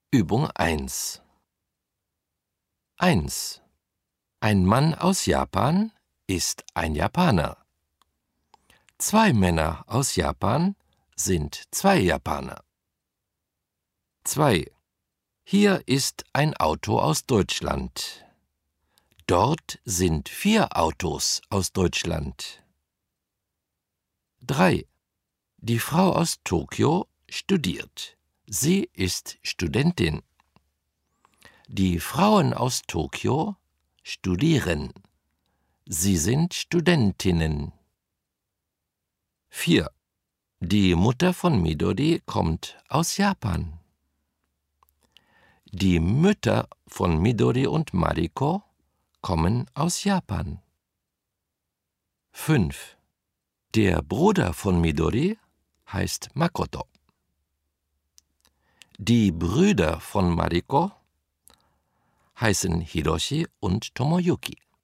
Übung 1. 1. Ein Mann aus Japan ist ein Japaner. 2 Männer aus Japan sind 2 Japaner. 2. Hier ist ein Auto aus Deutschland. Dort sind 4 Autos aus Deutschland. 3. Die Frau aus Tokio studiert. Sie ist Studentin. Die Frauen aus Tokio studieren. Sie sind Studentinnen. 4. Die Mutter von Midori kommt aus Japan. Die Mütter von Midori und Mariko kommen aus Japan. 5. Der Bruder von Midori heißt Makoto. Die Brüder von Mariko heißen Hiroshi und Tomoyuki.